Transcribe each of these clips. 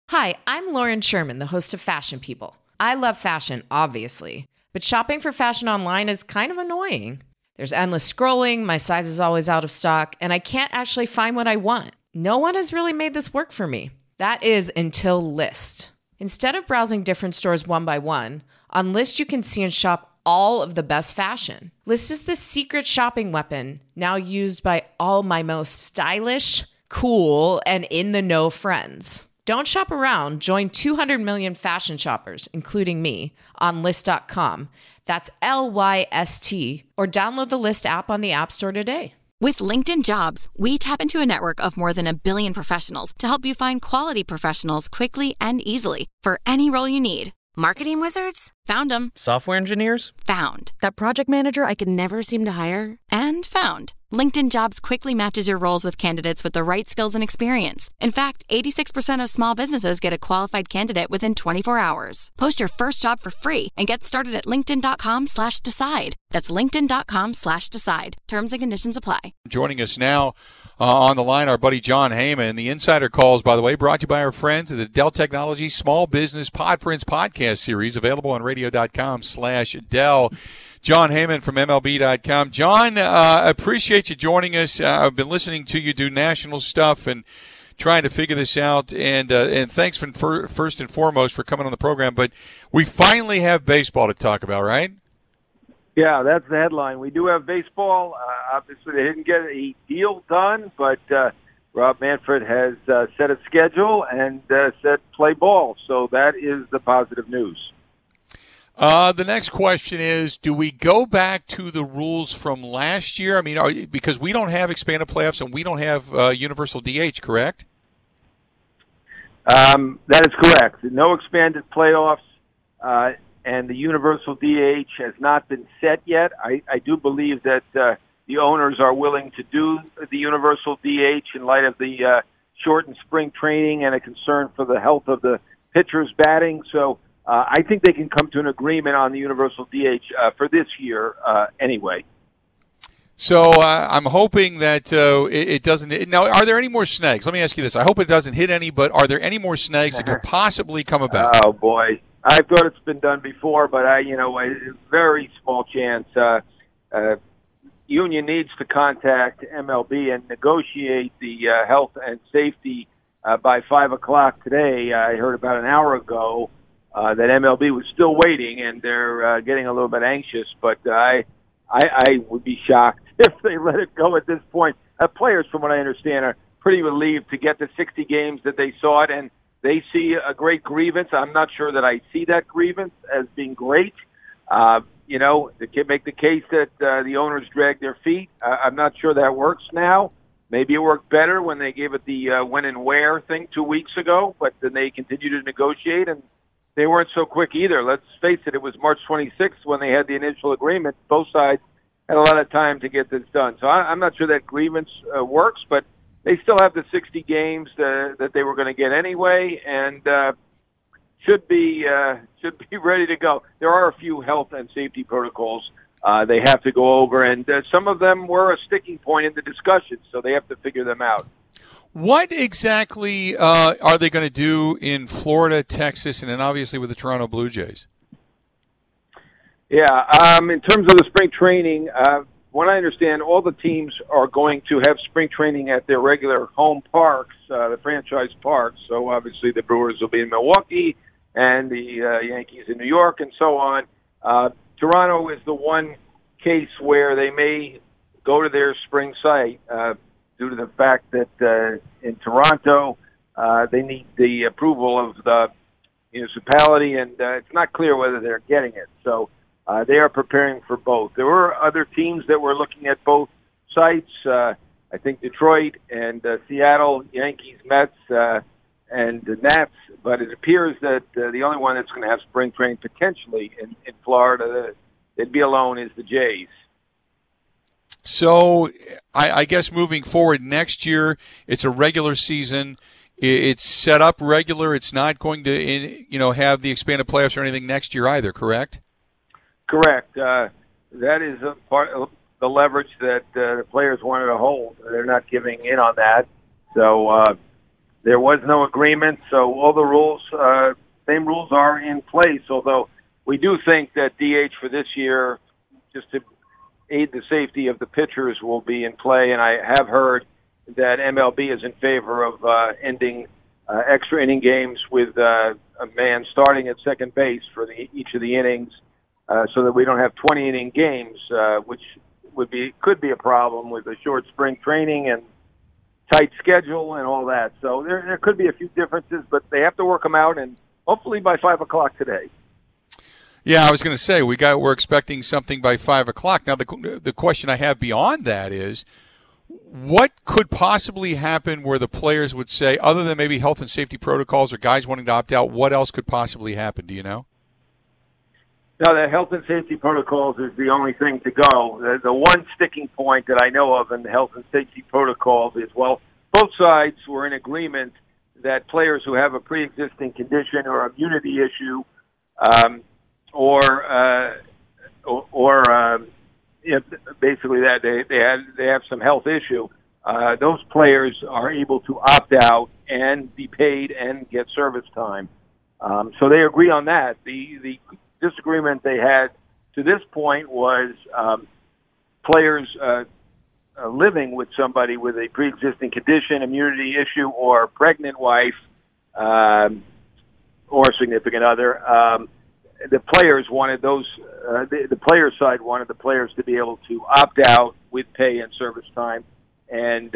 Hi, I'm Lauren Sherman, the host of Fashion People. I love fashion, obviously, but shopping for fashion online is kind of annoying. There's endless scrolling, my size is always out of stock, and I can't actually find what I want. No one has really made this work for me. That is until Lyst. Instead of browsing different stores one by one, on Lyst you can see and shop all of the best fashion. Lyst is the secret shopping weapon now used by all my most stylish, cool, and in-the-know friends. Don't shop around. Join 200 million fashion shoppers, including me, on Lyst.com. That's Lyst, or download the Lyst app on the App Store today. With LinkedIn Jobs, we tap into a network of more than a billion professionals to help you find quality professionals quickly and easily for any role you need. Marketing wizards? Found them. Software engineers? Found. That project manager I could never seem to hire? And found. LinkedIn Jobs quickly matches your roles with candidates with the right skills and experience. In fact, 86% of small businesses get a qualified candidate within 24 hours. Post your first job for free and get started at linkedin.com/decide. That's linkedin.com/decide. Terms and conditions apply. Joining us now on the line, our buddy Jon Heyman. The Insider Calls, by the way, brought to you by our friends at the Dell Technologies Small Business Podfriends podcast series, available on radio.com/Dell. Jon Heyman from MLB.com. Jon, appreciate you joining us. I've been listening to you do national stuff and trying to figure this out. And thanks first and foremost for coming on the program. But we finally have baseball to talk about, right? Yeah, that's the headline. We do have baseball. Obviously, they didn't get a deal done, but Rob Manfred has set a schedule and said play ball. So that is the positive news. The next question is, do we go back to the rules from last year? I mean, because we don't have expanded playoffs and we don't have universal DH, correct? That is correct. No expanded playoffs, and the universal DH has not been set yet. I do believe that the owners are willing to do the universal DH in light of the shortened spring training and a concern for the health of the pitchers batting. So I think they can come to an agreement on the universal DH for this year anyway. So I'm hoping that it doesn't. Now, are there any more snags? Let me ask you this. I hope it doesn't hit any, but are there any more snags that could possibly come about? Oh, boy. I thought it's been done before, but a very small chance. Union needs to contact MLB and negotiate the health and safety by 5 o'clock today. I heard about an hour ago that MLB was still waiting, and they're getting a little bit anxious. But I would be shocked if they let it go at this point. Players, from what I understand, are pretty relieved to get the 60 games that they sought, and they see a great grievance. I'm not sure that I see that grievance as being great. They can make the case that the owners drag their feet. I'm not sure that works now. Maybe it worked better when they gave it the when and where thing 2 weeks ago, but then they continued to negotiate, and they weren't so quick either. Let's face it, it was March 26th when they had the initial agreement. Both sides had a lot of time to get this done. So I'm not sure that grievance works, but they still have the 60 games that they were going to get anyway, and should be ready to go. There are a few health and safety protocols they have to go over, and some of them were a sticking point in the discussion, so they have to figure them out. What exactly are they going to do in Florida, Texas, and then obviously with the Toronto Blue Jays? Yeah, in terms of the spring training, what I understand, all the teams are going to have spring training at their regular home parks, the franchise parks. So obviously the Brewers will be in Milwaukee and the Yankees in New York and so on. Toronto is the one case where they may go to their spring site due to the fact that in Toronto they need the approval of the municipality, and it's not clear whether they're getting it. So they are preparing for both. There were other teams that were looking at both sites. I think Detroit and Seattle, Yankees, Mets, and the Nats. But it appears that the only one that's going to have spring training potentially in Florida, they'd be alone, is the Jays. So I guess moving forward next year, it's a regular season. It's set up regular. It's not going to have the expanded playoffs or anything next year either, correct? Correct. That is a part of the leverage that the players wanted to hold. They're not giving in on that. So There was no agreement, so all the rules, same rules are in place, although we do think that DH for this year, just to aid the safety of the pitchers, will be in play, and I have heard that MLB is in favor of ending extra inning games with a man starting at second base for each of the innings, so that we don't have 20-inning games, which could be a problem with a short spring training and tight schedule and all that. So there could be a few differences, but they have to work them out, and hopefully by 5 o'clock today. Yeah, I was going to say we're expecting something by 5 o'clock. Now the question I have beyond that is, what could possibly happen where the players would say, other than maybe health and safety protocols or guys wanting to opt out, what else could possibly happen? Do you know? No, the health and safety protocols is the only thing to go. The one sticking point that I know of in the health and safety protocols is, well, both sides were in agreement that players who have a pre-existing condition or immunity issue, basically that they have some health issue, those players are able to opt out and be paid and get service time. So they agree on that. The disagreement they had to this point was players living with somebody with a pre-existing condition, immunity issue, or pregnant wife or significant other. The players wanted those. The players' side wanted the players to be able to opt out with pay and service time, and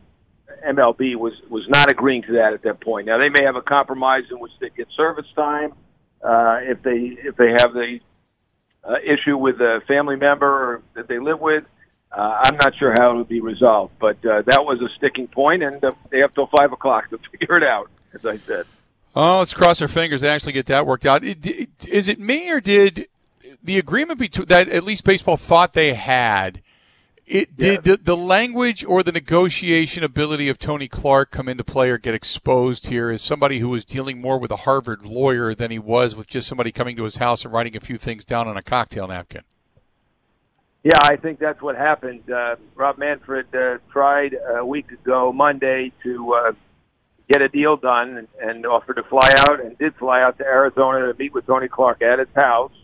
MLB was not agreeing to that at that point. Now they may have a compromise in which they get service time if they have the issue with a family member that they live with. I'm not sure how it would be resolved, but that was a sticking point, and they have till 5 o'clock to figure it out, as I said. Oh, let's cross our fingers they actually get that worked out. Is it me, or did the agreement between that at least baseball thought they had? Did the language or the negotiation ability of Tony Clark come into play or get exposed here as somebody who was dealing more with a Harvard lawyer than he was with just somebody coming to his house and writing a few things down on a cocktail napkin? Yeah, I think that's what happened. Rob Manfred tried a week ago Monday to get a deal done and offered to fly out, and did fly out to Arizona to meet with Tony Clark at his house.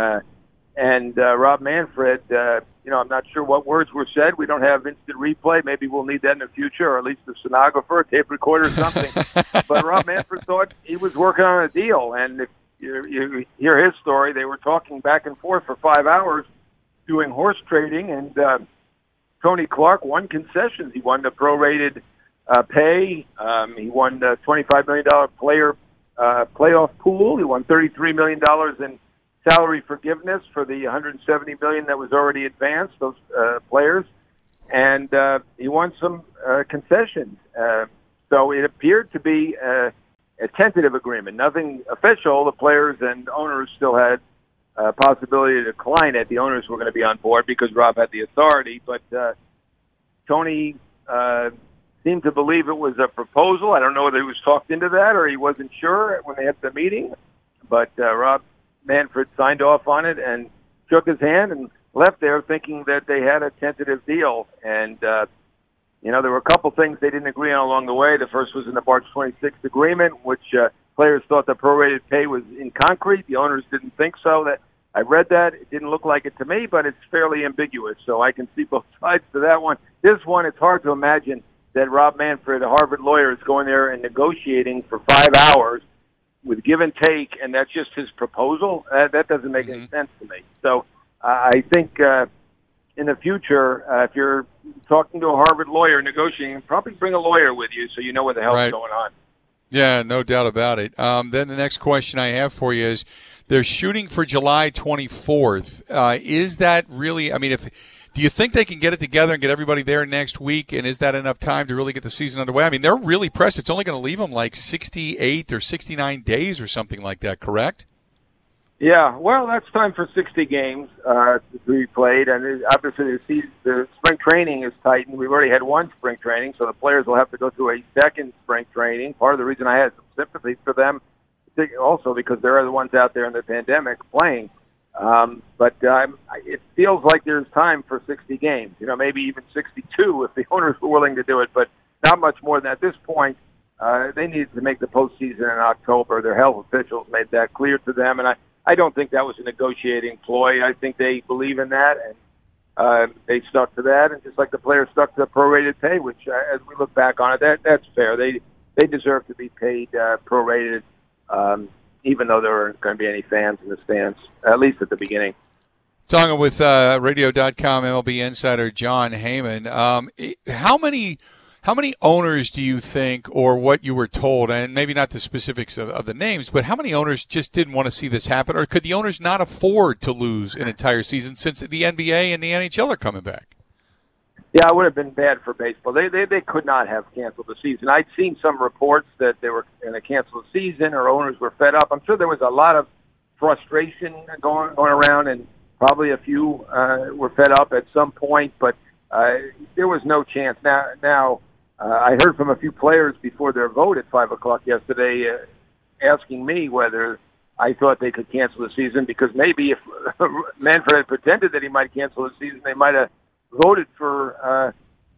And Rob Manfred, I'm not sure what words were said. We don't have instant replay. Maybe we'll need that in the future, or at least a stenographer, a tape recorder, or something. But Rob Manfred thought he was working on a deal. And if you hear his story, they were talking back and forth for 5 hours doing horse trading. And Tony Clark won concessions. He won the prorated pay. He won the $25 million player playoff pool. He won $33 million in salary forgiveness for the $170 million that was already advanced, those players. And he won some concessions. So it appeared to be a tentative agreement, nothing official. The players and owners still had a possibility to decline it. The owners were going to be on board because Rob had the authority. But Tony seemed to believe it was a proposal. I don't know whether he was talked into that or he wasn't sure when they had the meeting. But Rob Manfred signed off on it and shook his hand and left there thinking that they had a tentative deal. And, there were a couple things they didn't agree on along the way. The first was in the March 26th agreement, which players thought the prorated pay was in concrete. The owners didn't think so. That I read that. It didn't look like it to me, but it's fairly ambiguous. So I can see both sides to that one. This one, it's hard to imagine that Rob Manfred, a Harvard lawyer, is going there and negotiating for 5 hours with give and take, and that's just his proposal. That doesn't make any sense to me. So I think in the future, if you're talking to a Harvard lawyer negotiating, probably bring a lawyer with you so you know what the hell is going on. Yeah, no doubt about it. Then the next question I have for you is, they're shooting for July 24th. Is that really, do you think they can get it together and get everybody there next week, and is that enough time to really get the season underway? They're really pressed. It's only going to leave them like 68 or 69 days or something like that, correct? Yeah, well, that's time for 60 games to be played, and obviously the spring training is tightened. We've already had one spring training, so the players will have to go through a second spring training. Part of the reason I had some sympathy for them, also because they're the ones out there in the pandemic playing. But it feels like there's time for 60 games, maybe even 62 if the owners were willing to do it, but not much more than that. At this point, they needed to make the postseason in October. Their health officials made that clear to them, and I don't think that was a negotiating ploy. I think they believe in that, and they stuck to that. And just like the players stuck to prorated pay, which, as we look back on it, that's fair. They deserve to be paid prorated, even though there weren't going to be any fans in the stands, at least at the beginning. Talking with Radio.com MLB insider Jon Heyman. How many owners do you think, or what you were told, and maybe not the specifics of the names, but how many owners just didn't want to see this happen, or could the owners not afford to lose an entire season since the NBA and the NHL are coming back? Yeah, it would have been bad for baseball. They could not have canceled the season. I'd seen some reports that they were going to cancel the season, or owners were fed up. I'm sure there was a lot of frustration going around, and probably a few were fed up at some point, but there was no chance. Now, I heard from a few players before their vote at 5 o'clock yesterday asking me whether I thought they could cancel the season, because maybe if Manfred had pretended that he might cancel the season, they might have voted for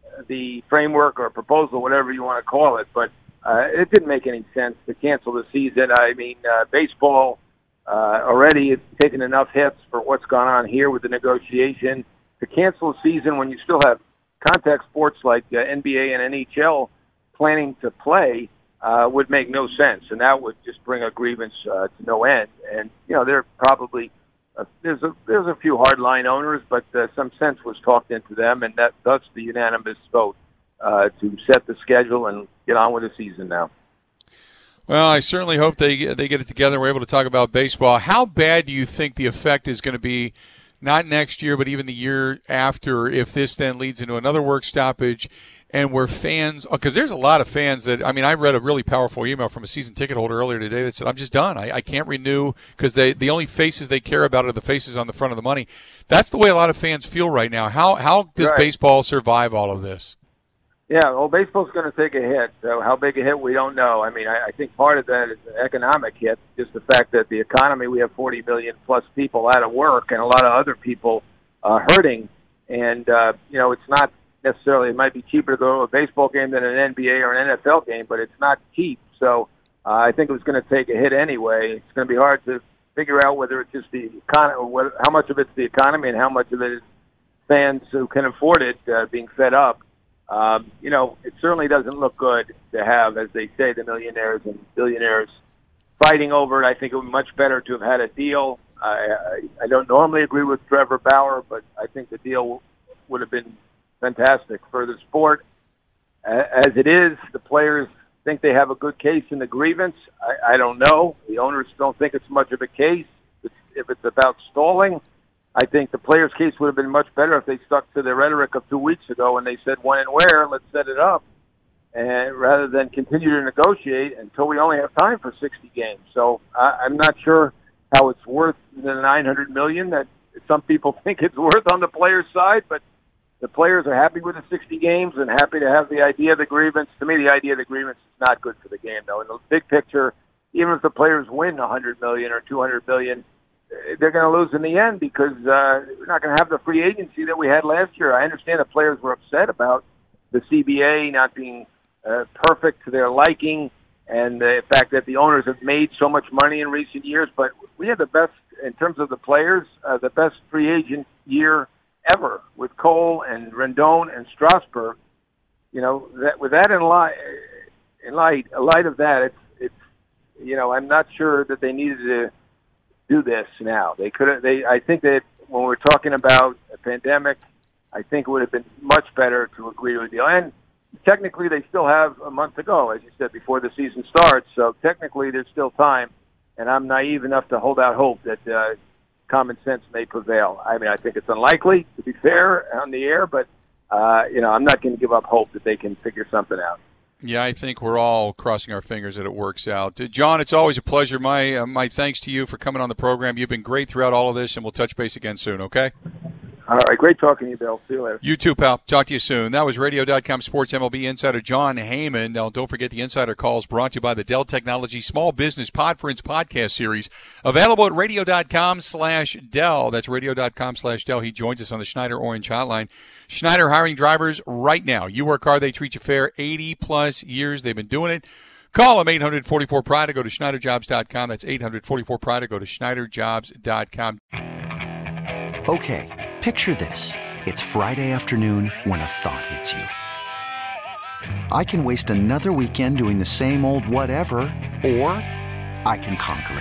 the framework or proposal, whatever you want to call it. But it didn't make any sense to cancel the season. I mean, baseball already has taken enough hits for what's gone on here with the negotiation. To cancel a season when you still have contact sports like NBA and NHL planning to play would make no sense, and that would just bring a grievance to no end. And there are probably there's a few hardline owners, but some sense was talked into them, and that's the unanimous vote to set the schedule and get on with the season now. Well, I certainly hope they get it together. We're able to talk about baseball. How bad do you think the effect is going to be? Not next year, but even the year after, if this then leads into another work stoppage, and where fans, because there's a lot of fans that, I mean, I read a really powerful email from a season ticket holder earlier today that said, I'm just done. I can't renew, because the only faces they care about are the faces on the front of the money. That's the way a lot of fans feel right now. How does baseball survive all of this? Yeah, well, baseball's going to take a hit. So how big a hit, we don't know. I mean, I think part of that is an economic hit, just the fact that the economy, we have 40 million plus people out of work and a lot of other people hurting. And, it's not necessarily, it might be cheaper to go to a baseball game than an NBA or an NFL game, but it's not cheap. So I think it was going to take a hit anyway. It's going to be hard to figure out whether it's just the economy, how much of it's the economy and how much of it is fans who can afford it being fed up. It certainly doesn't look good to have, as they say, the millionaires and billionaires fighting over it. I think it would be much better to have had a deal. I don't normally agree with Trevor Bauer, but I think the deal would have been fantastic for the sport. As it is, the players think they have a good case in the grievance. I don't know. The owners don't think it's much of a case. If it's about stalling, I think the players' case would have been much better if they stuck to their rhetoric of 2 weeks ago when they said when and where, let's set it up, and rather than continue to negotiate until we only have time for 60 games. So I'm not sure how it's worth the $900 million that some people think it's worth on the players' side, but the players are happy with the 60 games and happy to have the idea of the grievance. To me, the idea of the grievance is not good for the game, though. In the big picture, even if the players win $100 million or $200 million, they're going to lose in the end, because we're not going to have the free agency that we had last year. I understand the players were upset about the CBA not being perfect to their liking, and the fact that the owners have made so much money in recent years. But we had the best, in terms of the players, the best free agent year ever with Cole and Rendon and Strasburg. With that in light of that, it's I'm not sure that they needed to do this now. I think that when we're talking about a pandemic, I think it would have been much better to agree to a deal. And technically, they still have a month to go, as you said, before the season starts. So technically, there's still time. And I'm naive enough to hold out hope that common sense may prevail. I mean, I think it's unlikely, to be fair, on the air, but I'm not going to give up hope that they can figure something out. Yeah, I think we're all crossing our fingers that it works out. John, it's always a pleasure. My thanks to you for coming on the program. You've been great throughout all of this, and we'll touch base again soon, okay? All right, great talking to you, Bill. See you later. You too, pal. Talk to you soon. That was Radio.com Sports MLB insider Jon Heyman. Now, don't forget the Insider Calls brought to you by the Dell Technology Small Business Podference podcast series. Available at Radio.com/Dell. That's Radio.com/Dell. He joins us on the Schneider Orange Hotline. Schneider hiring drivers right now. You work hard, they treat you fair. 80-plus years they've been doing it. Call them 844-PRIDE or go to SchneiderJobs.com. That's 844-PRIDE or go to SchneiderJobs.com. Okay, picture this. It's Friday afternoon when a thought hits you. I can waste another weekend doing the same old whatever, or I can conquer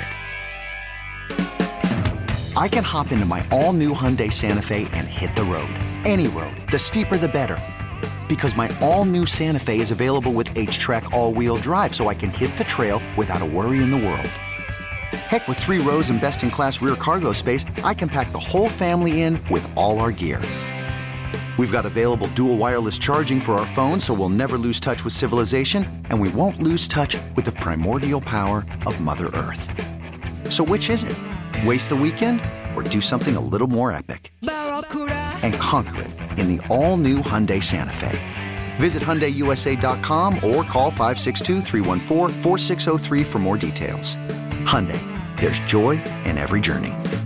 it. I can hop into my all-new Hyundai Santa Fe and hit the road. Any road. The steeper, the better. Because my all-new Santa Fe is available with H-Track all-wheel drive, so I can hit the trail without a worry in the world. Heck, with 3 rows and best-in-class rear cargo space, I can pack the whole family in with all our gear. We've got available dual wireless charging for our phones, so we'll never lose touch with civilization, and we won't lose touch with the primordial power of Mother Earth. So which is it? Waste the weekend or do something a little more epic? And conquer it in the all-new Hyundai Santa Fe. Visit HyundaiUSA.com or call 562-314-4603 for more details. Hyundai, there's joy in every journey.